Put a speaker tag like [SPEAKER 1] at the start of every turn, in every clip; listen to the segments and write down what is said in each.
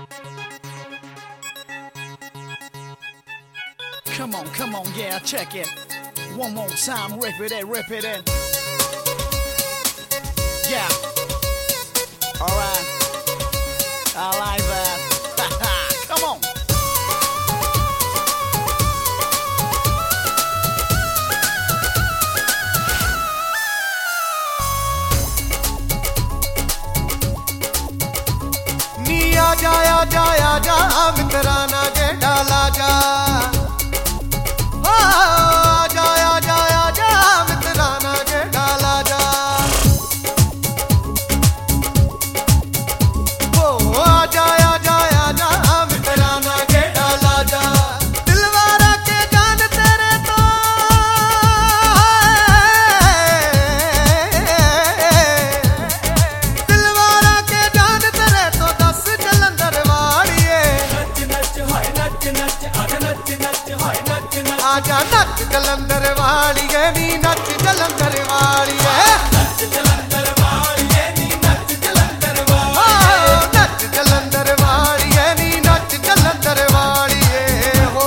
[SPEAKER 1] Come on, yeah, check it. One more time, rip it in. Yeah. Alright. I like that. Come on.
[SPEAKER 2] नी आजा मित्रा ना जे डाला जा आजा नच जलंधर वालिए नी नच जलंधर वालिए नच जलंधर वालिए नी नच जलंधर वालिए नच जलंधर वालिए नी नच जलंधर वालिए हो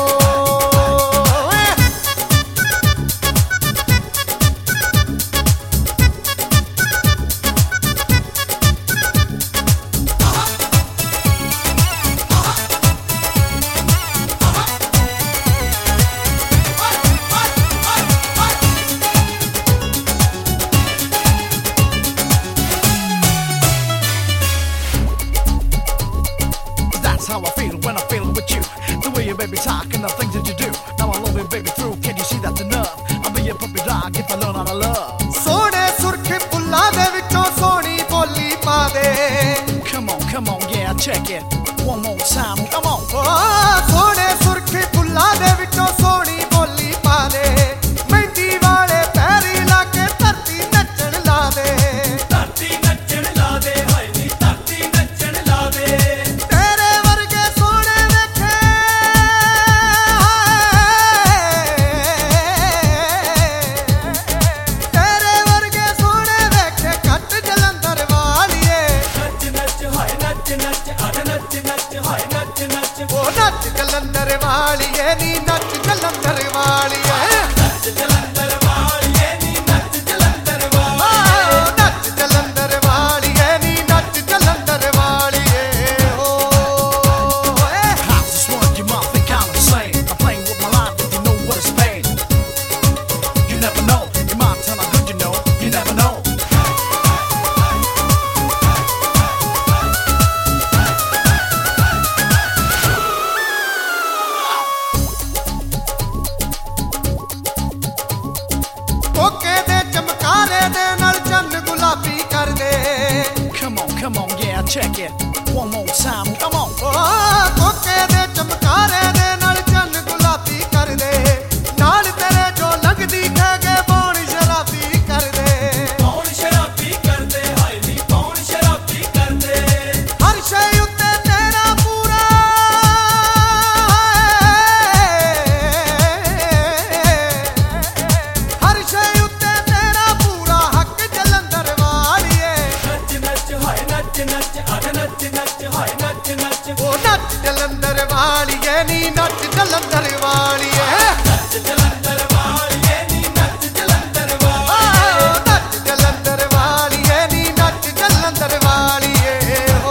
[SPEAKER 1] How I feel when I'm feeling with you. The way you baby talk and the things that you do. Now I love it baby through. Can you see that's enough? I'll be a puppy dog if I learn how to love.
[SPEAKER 2] सोने सुर्खे फुल्ला दे विचों सोनी बोली पा दे.
[SPEAKER 1] Come on, yeah, check it. One more time, come on.
[SPEAKER 2] सोने सुर्खे फुल्ला दे विचों सोनी बोली पा दे. मेहंदी वाले पैरी लाके धरती नचण ला दे. धरती नचण ला दे, हाय नी धरती नचण ला दे. नच जलंधर वालिए नी नच जलंधर वालिए नच जलंधर वालिए नी नच जलंधर वालिए नच जलंधर वालिए नी नच जलंधर वालिए हो
[SPEAKER 1] How's this work? You must think I'm insane. I'm playing with my life if you know what it's pain. You never know. You might tell how good you know. You never know.
[SPEAKER 2] कोके दे चमकारे दे नाल चन्न गुलाबी कर दे.
[SPEAKER 1] Come on, yeah, check it. One more time, come on.
[SPEAKER 2] कोके दे चमकारे दे नाल चन्न गुलाबी कर दे. नाल तेरे जो लगदी ठगे बौन शराबी कर दे. बौन शराबी कर दे, हाय नी बौन शराबी कर दे. हर शै उत्ते तेरा पूरा हर शै उत्ते तेरा पूरा हक जलंधर वालिए. नच नच हाय नच नच अरे नच नच हाय नच नच ओ नच जलंधर वालिए नी नच जलंधर वालिए नच जलंधर वालिए नी नच जलंधर वालिए नच जलंधर वालिए नी नच जलंधर वालिए हो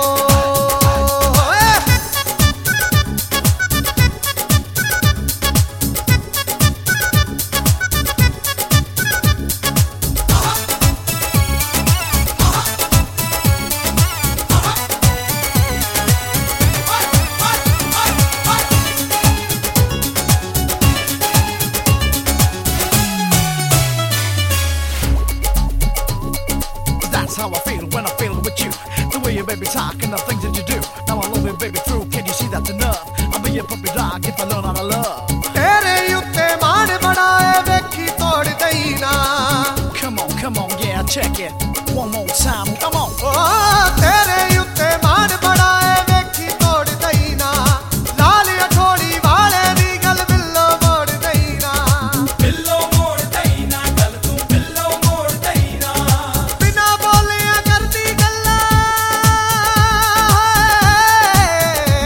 [SPEAKER 1] That's how I feel when I'm feeling with you. The way you baby talk and the things that you do. Now I love it baby through. Can you see that's enough? I'll be a puppy dog if I learn how to love.
[SPEAKER 2] तेरे उत्ते मान बनाए वेखी तोड़ दई ना.
[SPEAKER 1] Come on, yeah, check it. One more time, come on.
[SPEAKER 2] तेरे उत्ते मान बनाए वेखी तोड़ दई ना. लाल अठोड़ी वाले दी गल बिल्लो मोड़ दई ना. बिल्लो मोड़ दई ना गल तू बिल्लो मोड़ दई ना. बिना बोलिया करदी गल्ला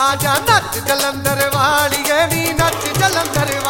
[SPEAKER 2] ਆ ਜਾ ਨੱਚ ਜਲੰਧਰ ਵਾਲੀਏ ਨੀ ਨੱਚ ਜਲੰਧਰ